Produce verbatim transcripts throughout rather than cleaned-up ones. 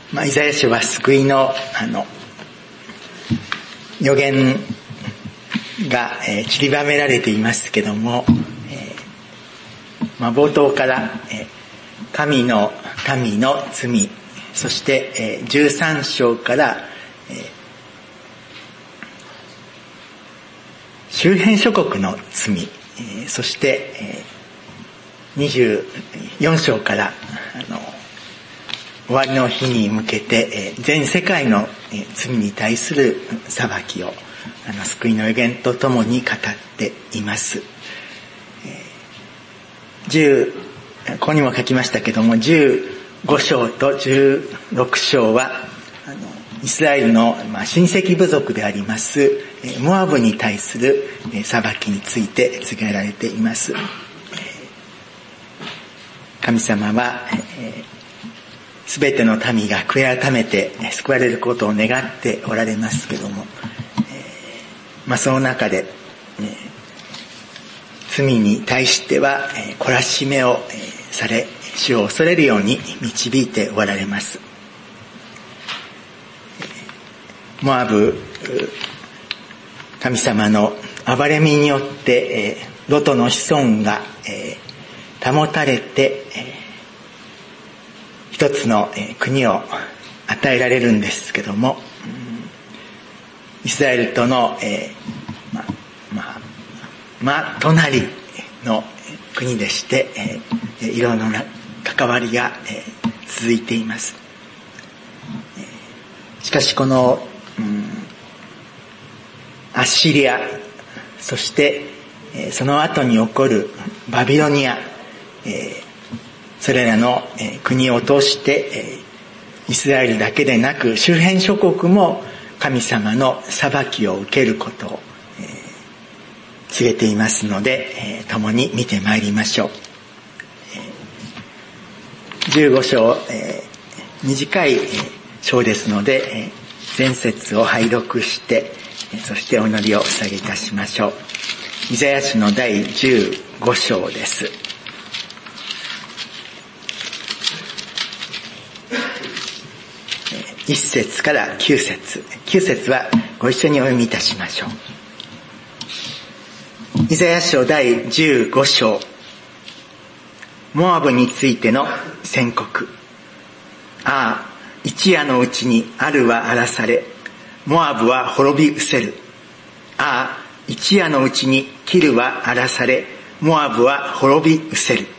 まあ、イザヤ書は救いのあの予言が、えー、散りばめられていますけども、えーまあ、冒頭から、えー、神の民の罪、そして、えー、じゅうさん章から、えー、周辺諸国の罪、えー、そして、えー、にじゅうよん章からあの終わりの日に向けて、えー、全世界の、えー、罪に対する裁きをあの救いの予言とともに語っています。じゅうここにも書きましたけども、じゅうご章とじゅうろく章はあのイスラエルの、まあ、親戚部族でありますモアブに対する裁きについて告げられています。神様はすべての民が悔い改めて救われることを願っておられますけども、まあ、その中で、ね、罪に対しては懲らしめをされ、主を恐れるように導いておられます。モアブ、神様の憐れみによってロトの子孫が保たれて一つの国を与えられるんですけども、イスラエルとの、えー、ま、ま、ま、隣の国でして、えー、いろんな関わりが、えー、続いています。しかしこの、うん、アッシリア、そして、えー、その後に起こるバビロニア、えー、それらの、えー、国を通して、えー、イスラエルだけでなく周辺諸国も神様の裁きを受けることを、えー、告げていますので、えー、共に見てまいりましょう。えー、じゅうご章、えー、短い章ですので、えー、前節を拝読して、そしてお祈りをお捧げいたしましょう。イザヤ書の第じゅうご章です。一節から九節。九節はご一緒にお読みいたしましょう。イザヤ書第じゅうご章。モアブについての宣告。ああ、一夜のうちにアルは荒らされ、モアブは滅び失せる。ああ、一夜のうちにキルは荒らされ、モアブは滅び失せる。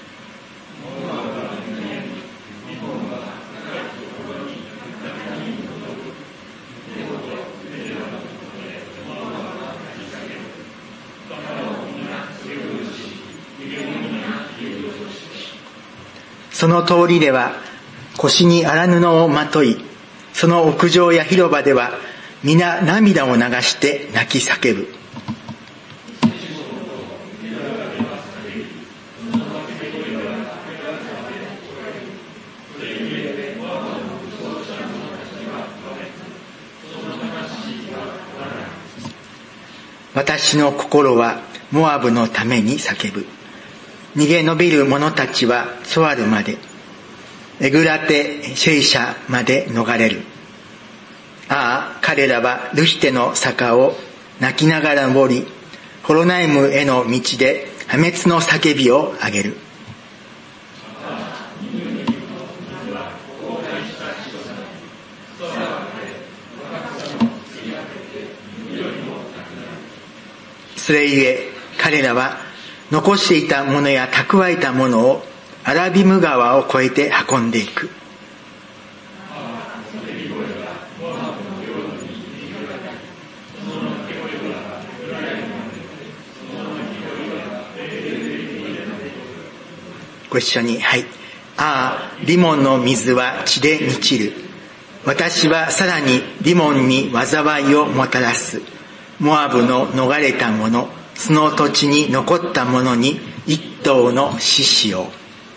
その通りでは腰に荒布をまとい、その屋上や広場では皆涙を流して泣き叫ぶ。私の心はモアブのために叫ぶ。逃げ延びる者たちはツワルまで、エグラテシェイシャまで逃れる。ああ、彼らはルヒテの坂を泣きながら登り、ホロナイムへの道で破滅の叫びを上げる。それゆえ彼らは残していたものや蓄えたものをアラビム川を越えて運んでいく。ご一緒に、はい。ああ、リモンの水は血で満ちる。私はさらにリモンに災いをもたらす。モアブの逃れた者、その土地に残った者に一頭の獅子を。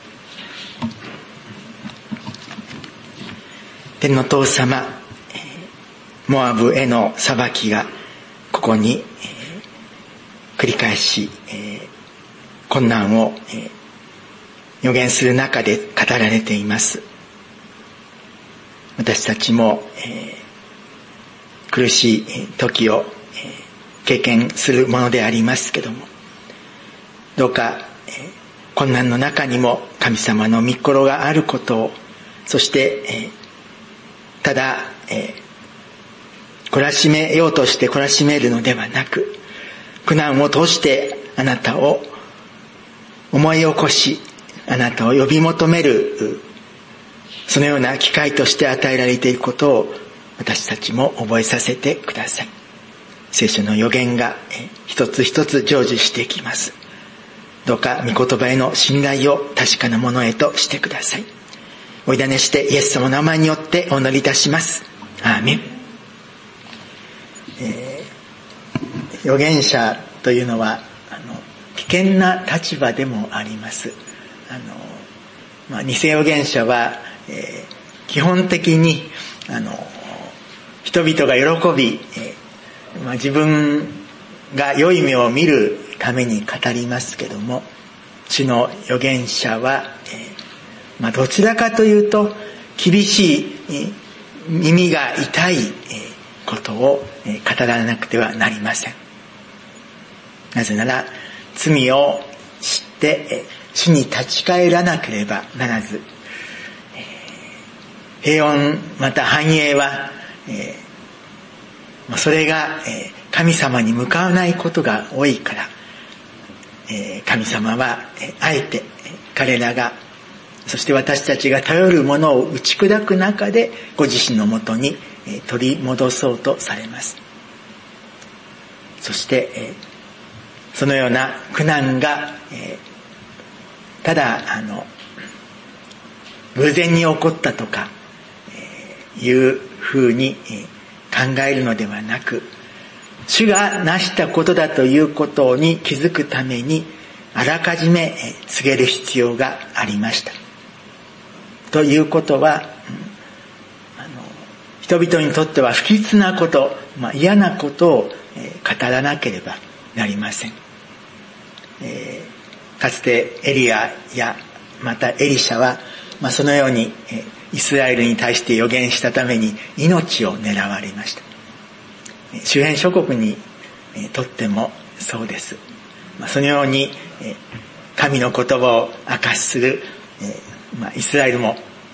天の父様、モアブへの裁きがここに繰り返し困難を予言する中で語られています。 私たちも、えー、苦しい時を、えー、経験するものでありますけども、どうか、えー、困難の中にも神様の御心があることを、そして、えー、ただ、えー、懲らしめようとして懲らしめるのではなく、苦難を通してあなたを思い起こし、あなたを呼び求める、そのような機会として与えられていることを私たちも覚えさせてください。聖書の予言が一つ一つ成就していきます。どうか御言葉への信頼を確かなものへとしてください。お委ねしてイエス様の名前によってお祈りいたします。アーメン。えー、預言者というのはあの危険な立場でもあります。あの、まあ、偽預言者は、えー、基本的にあの人々が喜び、えーまあ、自分が良い目を見るために語りますけども、主の預言者は、えーまあ、どちらかというと厳しい、えー、耳が痛い、えー、ことを、えー、語らなくてはなりません。なぜなら罪を知って、えー主に立ち返らなければならず、えー、平穏また繁栄は、えー、それが、えー、神様に向かわないことが多いから、えー、神様は、えー、あえて彼らが、そして私たちが頼るものを打ち砕く中でご自身のもとに、えー、取り戻そうとされます。そして、えー、そのような苦難が、えーただあの偶然に起こったとか、えー、いうふうに、えー、考えるのではなく、主がなしたことだということに気づくためにあらかじめ、えー、告げる必要がありました。ということは、うん、あの人々にとっては不吉なこと、まあ、嫌なことを、えー、語らなければなりません。えーかつてエリアやまたエリシャは、まあ、そのようにイスラエルに対して預言したために命を狙われました。周辺諸国にとってもそうです。まあ、そのように神の言葉を明かしする、まあ、イスラエルも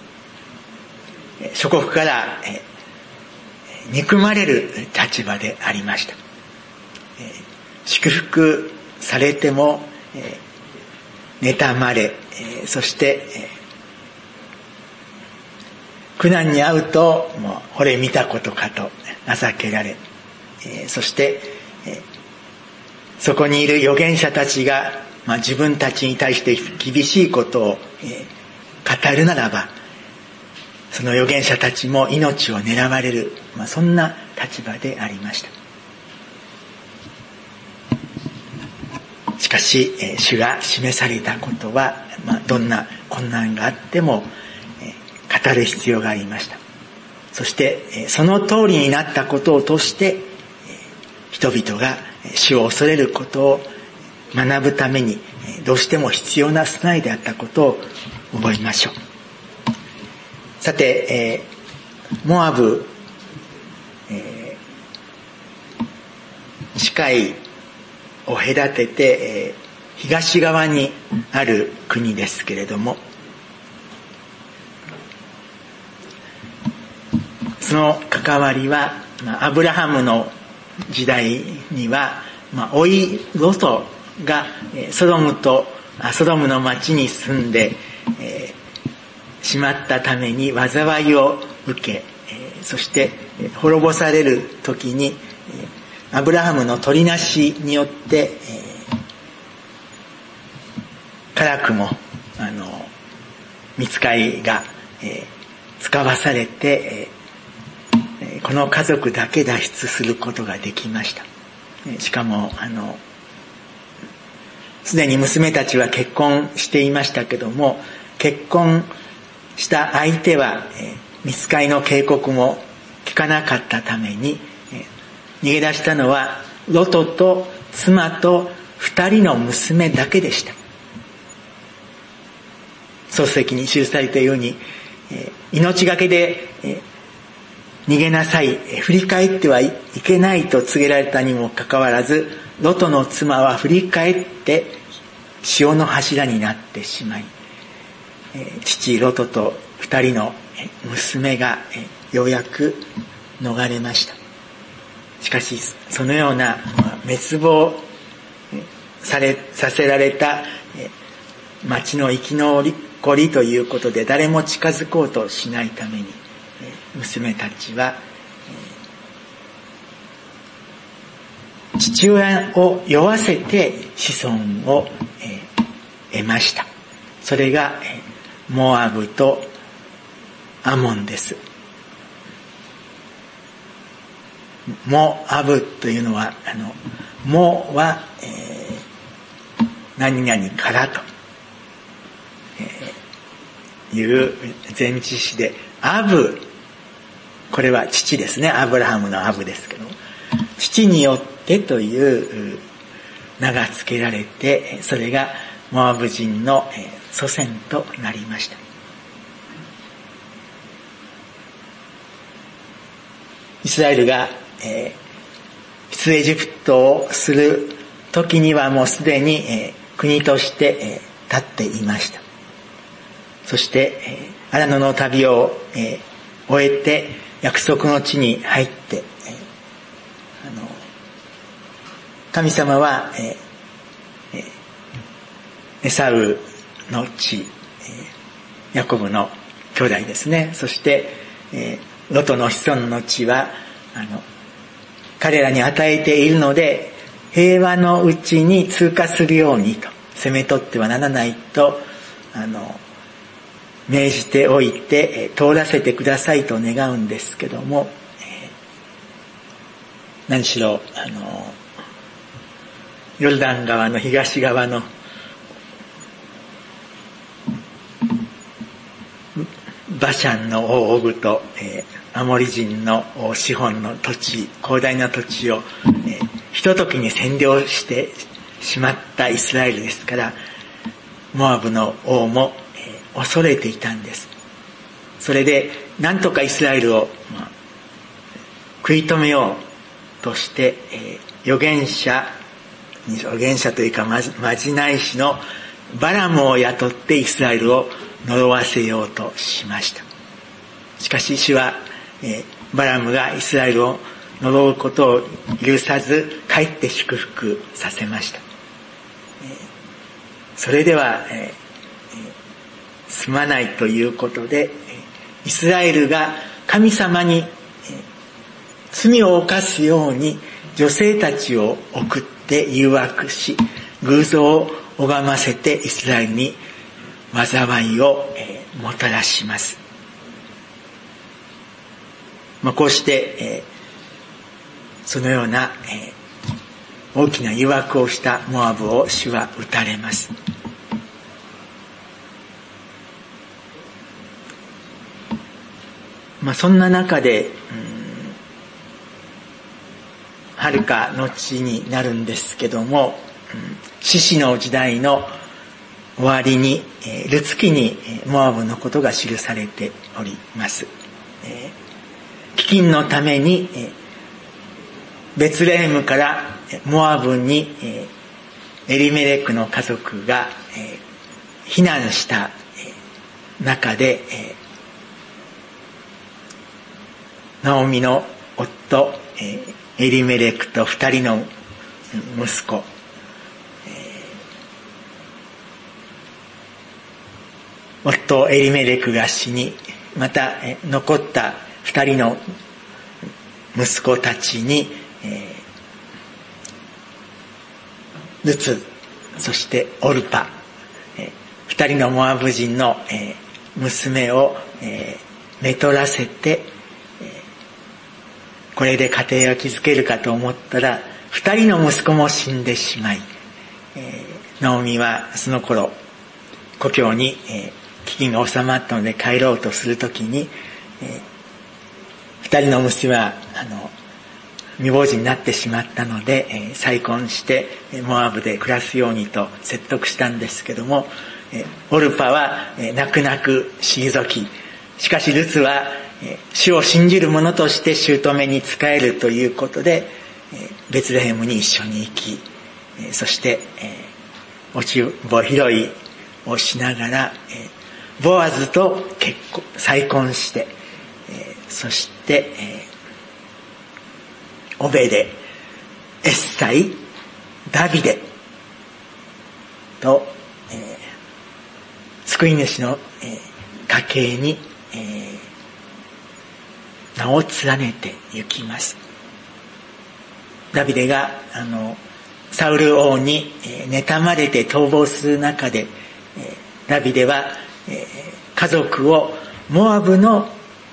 諸国から憎まれる立場でありました。祝福されても妬まれ、そして、苦難に遭うと、もう、ほれ見たことかと情けられ、そして、そこにいる預言者たちが、まあ、自分たちに対して厳しいことを語るならば、その預言者たちも命を狙われる、まあ、そんな立場でありました。しかし、えー、主が示されたことは、まあ、どんな困難があっても、えー、語る必要がありました。そして、えー、その通りになったことを通して、えー、人々が主を恐れることを学ぶために、えー、どうしても必要な備えであったことを覚えましょう。さて、えー、モアブ、えー、近いを隔てて、えー、東側にある国ですけれども、その関わりは、まあ、アブラハムの時代には、まあ、甥ロトが、えー、ソドムとあソドムの町に住んで、えー、しまったために災いを受け、えー、そして、えー、滅ぼされる時に、えーアブラハムの取りなしによって、えー、辛くもあの御使いが、えー、使わされて、えー、この家族だけ脱出することができました。しかもあのすでに娘たちは結婚していましたけども、結婚した相手は、えー、御使いの警告も聞かなかったために、逃げ出したのはロトと妻と二人の娘だけでした。創世記に記されたように、命がけで逃げなさい、振り返ってはいけないと告げられたにもかかわらず、ロトの妻は振り返って潮の柱になってしまい、父ロトと二人の娘がようやく逃れました。しかしそのような滅亡されさせられた町の生き残りということで、誰も近づこうとしないために、娘たちは父親を酔わせて子孫を得ました。それがモアブとアモンです。モアブというのは、あのモは、えー、何々からと、えー、いう前置詞で、アブ、これは父ですね。アブラハムのアブですけど、父によってという名が付けられて、それがモアブ人の祖先となりました。イスラエルが、えー、出エジプトをする時にはもうすでに、えー、国として、えー、立っていました。そして、えー、荒野の旅を、えー、終えて約束の地に入って、えー、あの神様は、えーえー、エサウの地、えー、ヤコブの兄弟ですね。そして、えーロトの子孫の地はあの彼らに与えているので、平和のうちに通過するようにと、攻め取ってはならないとあの命じておいて、通らせてくださいと願うんですけども、えー、何しろあのヨルダン川の東側のバシャンの王オグと、えー、アモリ人の資本の土地、広大な土地を、えー、ひとときに占領してしまったイスラエルですから、モアブの王も、えー、恐れていたんです。それでなんとかイスラエルを、まあ、食い止めようとして、えー、預言者預言者というかまじ、まじない師のバラムを雇ってイスラエルを呪わせようとしました。しかし主は、えー、バラムがイスラエルを呪うことを許さず、かえって祝福させました。えー、それでは、えー、済まないということで、イスラエルが神様に、えー、罪を犯すように女性たちを送って誘惑し、偶像を拝ませてイスラエルに災いを、えー、もたらします。まあ、こうして、えー、そのような、えー、大きな誘惑をしたモアブを主は撃たれます。まあ、そんな中で、はるか後になるんですけども、士師の時代の終わりに、ルツ記にモアブのことが記されております。飢饉のためにベツレヘムからモアブにエリメレクの家族が避難した中で、ナオミの夫エリメレクと二人の息子、夫エリメレクが死に、また残った二人の息子たちに、えー、ルツ、そしてオルパ、えー、二人のモアブ人の、えー、娘を、えー、めとらせて、えー、これで家庭を築けるかと思ったら、二人の息子も死んでしまい、えー、ナオミはその頃故郷に、えー飢饉が収まったので帰ろうとするときに、えー、二人の娘はあの未亡人になってしまったので、えー、再婚してモアブで暮らすようにと説得したんですけども、えー、オルパは、えー、泣く泣く退き、しかしルツは、 主を信じる者として姑に仕えるということでベツレヘムに一緒に行き、そして落ち穂拾いをしながらボアズと結婚再婚して、そしてオベデ、エッサイ、ダビデと、えー、救い主の、えー、家系に、えー、名を連ねて行きます。ダビデがあのサウル王に、えー、妬まれて逃亡する中で、えー、ダビデは、えー、家族をモアブの、うん、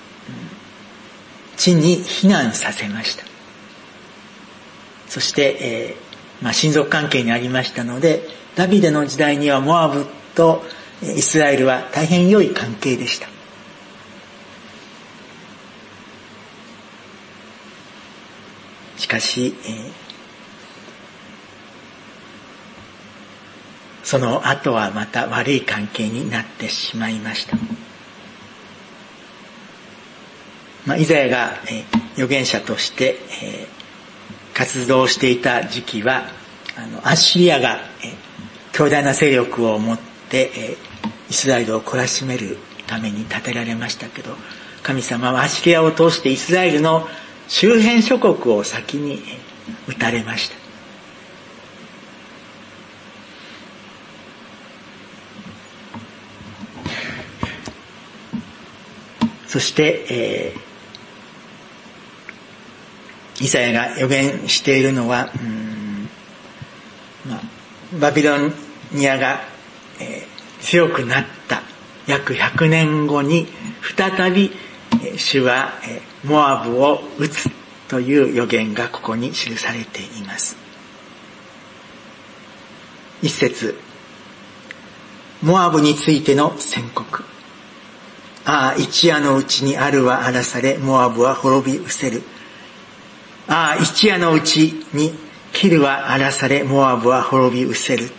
地に避難させました。そして、えーまあ、親族関係にありましたので、ダビデの時代にはモアブとイスラエルは大変良い関係でした。しかし、えー、その後はまた悪い関係になってしまいました。まあ、イザヤが、えー、預言者として、えー活動していた時期はあのアッシリアが、え強大な勢力を持って、えイスラエルを懲らしめるために建てられましたけど、神様はアッシリアを通してイスラエルの周辺諸国を先に撃たれました。そして、えーイザヤが予言しているのは、うーん、まあ、バビロニアが、えー、強くなった約ひゃくねんごに再び、えー、主は、えー、モアブを撃つという予言がここに記されています。一節、モアブについての宣告。ああ、一夜のうちにアルは荒らされ、モアブは滅び失せる。ああ、一夜のうちにキルは荒らされ、モアブは滅び失せる。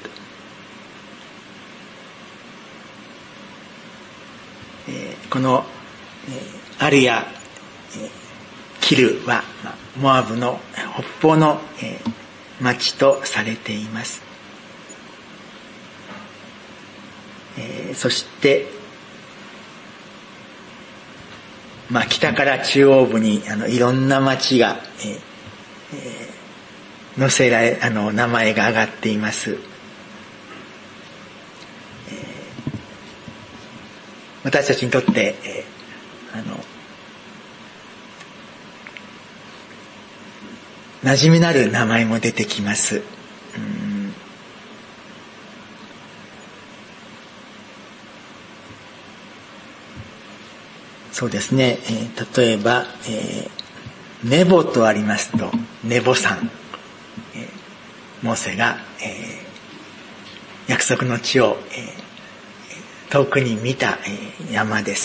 えー、この、えー、アルや、えー、キルは、まあ、モアブの北方の、えー、町とされています。えー、そして、まあ、北から中央部にあのいろんな町が、えーえー、載せられあの名前が挙がっています。えー、私たちにとって、えー、あの馴染みのある名前も出てきます。うんそうですね、えー、例えば、えー、ネボとありますと、ネボ山、えー、モーセが、えー、約束の地を、えー、遠くに見た、えー、山です。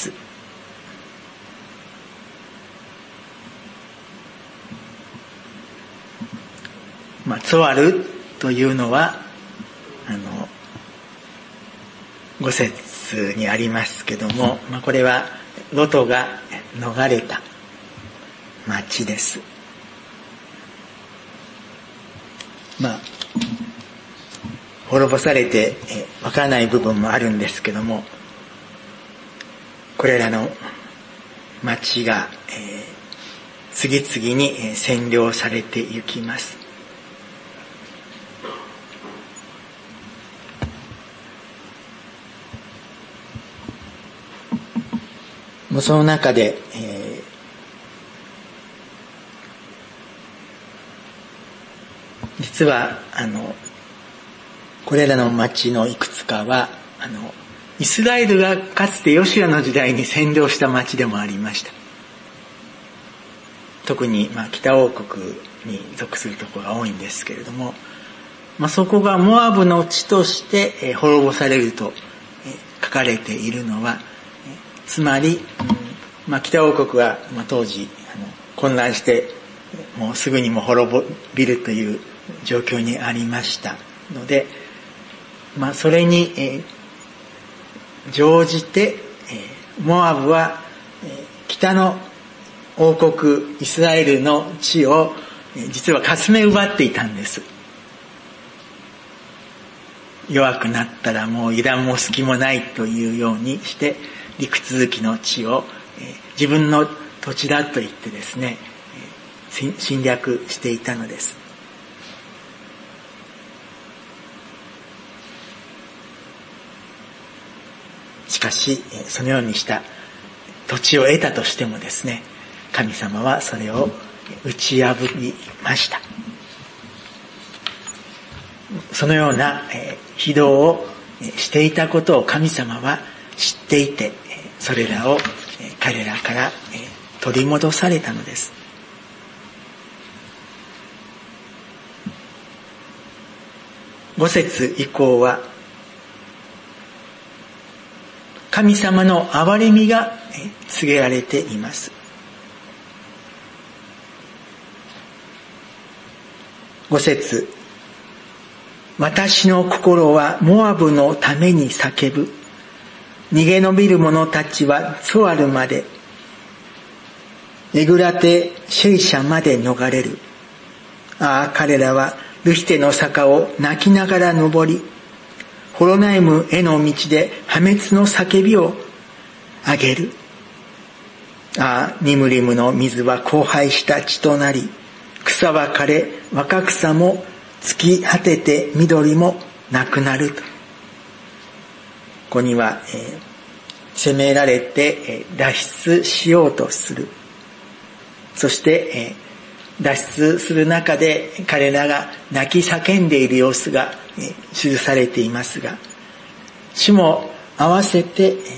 まあ、ツワルというのは、あの、五節にありますけども、まあ、これは、ロトが逃れた町です。まあ滅ぼされてわからない部分もあるんですけども、これらの町が、えー、次々に占領されていきます。その中で、えー、実はあのこれらの町のいくつかはあのイスラエルがかつてヨシュアの時代に占領した町でもありました。特に、まあ、北王国に属するところが多いんですけれども、まあ、そこがモアブの地として、えー、滅ぼされると、えー、書かれているのは、つまり、うんまあ、北王国は、まあ、当時あの混乱してもうすぐにも滅びるという状況にありましたので、まあ、それに、えー、乗じて、えー、モアブは、えー、北の王国イスラエルの地を実はかすめ奪っていたんです。弱くなったらもう油断も隙もないというようにして陸続きの地を自分の土地だと言ってですね、侵略していたのです。しかしそのようにした土地を得たとしてもですね、神様はそれを打ち破りました。そのような非道をしていたことを神様は知っていて、それらを彼らから取り戻されたのです。ご節以降は神様の憐れみが告げられています。ご節、私の心はモアブのために叫ぶ。逃げ延びる者たちはツォアルまで、エグラテシェイシャまで逃れる。ああ、彼らはルヒテの坂を泣きながら登り、ホロナイムへの道で破滅の叫びを上げる。ああ、ニムリムの水は荒廃した地となり、草は枯れ、若草も尽き果てて緑もなくなると。ここには、えー、責められて、えー、脱出しようとする。そして、えー、脱出する中で彼らが泣き叫んでいる様子が、えー、記されていますが、主も合わせて、えー、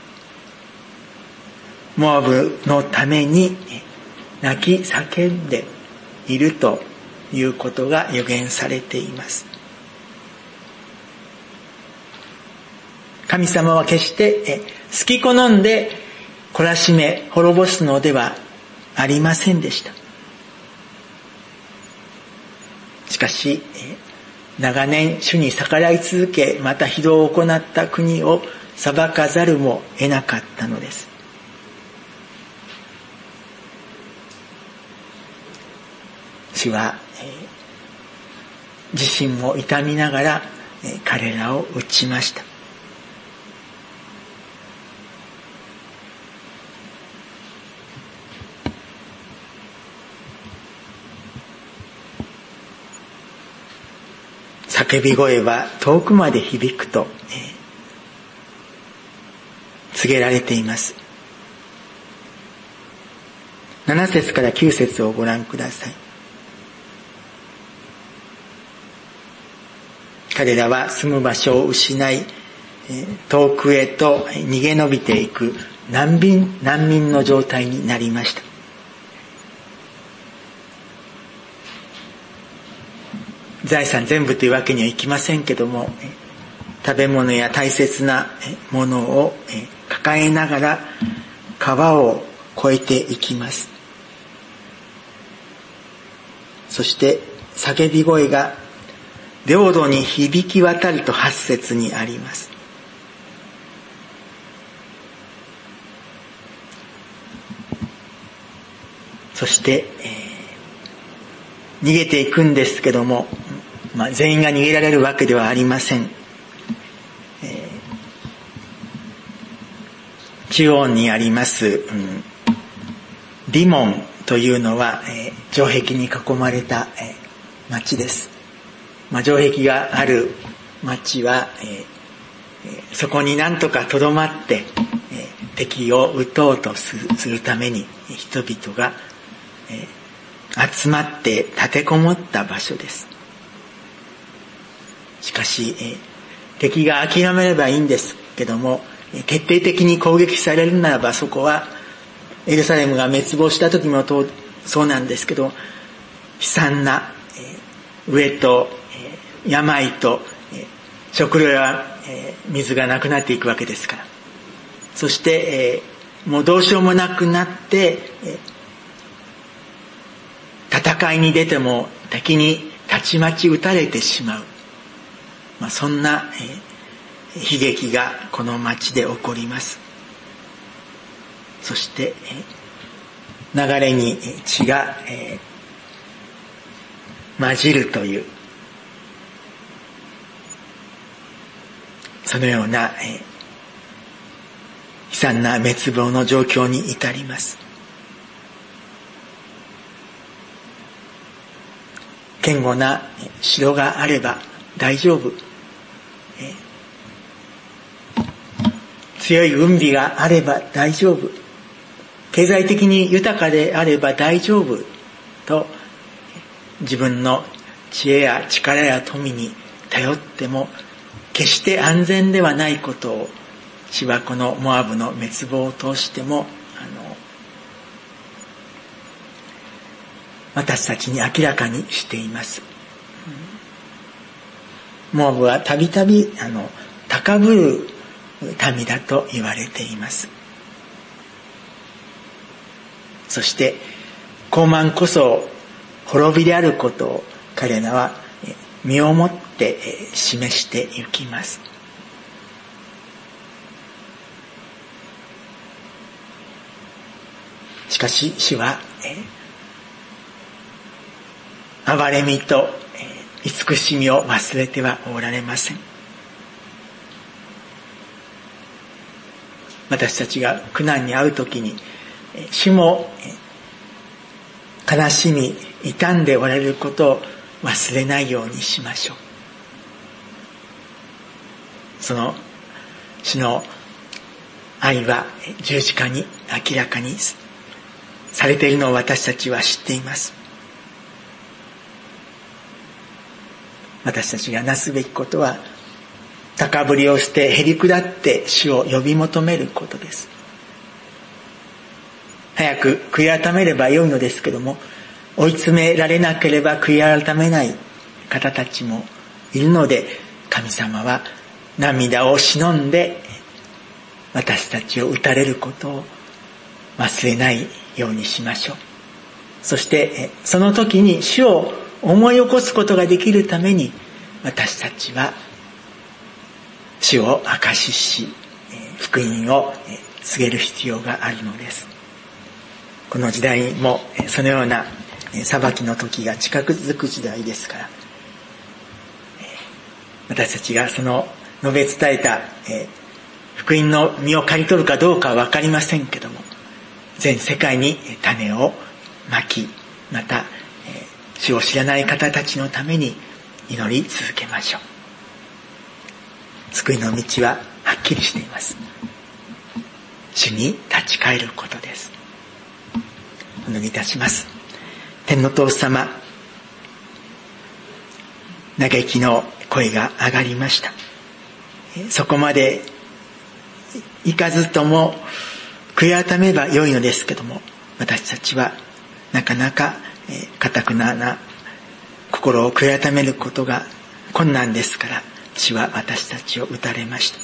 モアブのために泣き叫んでいるということが予言されています。神様は決して好き好んで懲らしめ滅ぼすのではありませんでした。しかし長年主に逆らい続け、また非道を行った国を裁かざるも得なかったのです。主は、えー、自身も痛みながら、えー、彼らを打ちました。叫び声は遠くまで響くと、えー、告げられています。なな節からきゅう節をご覧ください。彼らは住む場所を失い、遠くへと逃げ延びていく難民、難民の状態になりました。財産全部というわけにはいきませんけども、食べ物や大切なものを抱えながら川を越えていきます。そして叫び声が領土に響き渡るとはち節にあります。そして、えー、逃げていくんですけども、まあ、全員が逃げられるわけではありません。えー、中央にあります、うん、リモンというのは、えー、城壁に囲まれた、えー、町です。まあ、城壁がある町は、えー、そこになんとか留まって、えー、敵を撃とうとする、するために人々が、えー、集まって立てこもった場所です。しかし、えー、敵が諦めればいいんですけども、決定的に攻撃されるならばそこはエルサレムが滅亡した時もそうなんですけど、悲惨な、えー、飢えと病と食料や水がなくなっていくわけですから、そしてもうどうしようもなくなって戦いに出ても敵にたちまち撃たれてしまう、まあ、そんな悲劇がこの町で起こります。そして流れに血が、えー、混じるという、そのような、えー、悲惨な滅亡の状況に至ります。堅固な城があれば大丈夫、えー、強い軍備があれば大丈夫、経済的に豊かであれば大丈夫と、自分の知恵や力や富に頼っても決して安全ではないことを、主はこのモアブの滅亡を通してもあの私たちに明らかにしています。モアブはたびたびあの高ぶる民だと言われています。そして高慢こそ滅びであることを彼らは身をもって示していきます。しかし主は憐れみと慈しみを忘れてはおられません。私たちが苦難に遭うときに主も悲しみ痛んでおられることを忘れないようにしましょう。その主の愛は十字架に明らかにされているのを私たちは知っています。私たちがなすべきことは、高ぶりをしてへり下って主を呼び求めることです。早く悔い改めればよいのですけども、追い詰められなければ悔い改めない方たちもいるので、神様は涙を忍んで私たちを打たれることを忘れないようにしましょう。そしてその時に主を思い起こすことができるために、私たちは主を証しし福音を告げる必要があるのです。この時代もそのような裁きの時が近づく時代ですから、私たちがその述べ伝えた福音の実を刈り取るかどうかは分かりませんけども、全世界に種をまき、また主を知らない方たちのために祈り続けましょう。救いの道ははっきりしています。主に立ち返ることです。お祈りいたします。天の父様、嘆きの声が上がりました。そこまでいかずとも悔い改めばよいのですけども、私たちはなかなか堅くなな心を悔い改めることが困難ですから、主は私たちを打たれました。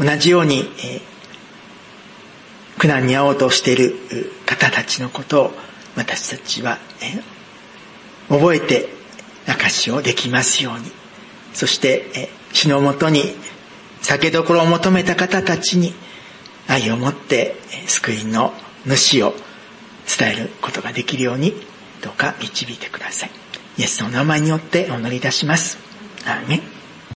同じように、えー、苦難に遭おうとしている方たちのことを私たちは、えー、覚えて証しをできますように、そして、えー、主のもとに酒どころを求めた方たちに愛を持って救いの主を伝えることができるようにどうか導いてください。イエスの名前によってお祈りいたします。アーメン。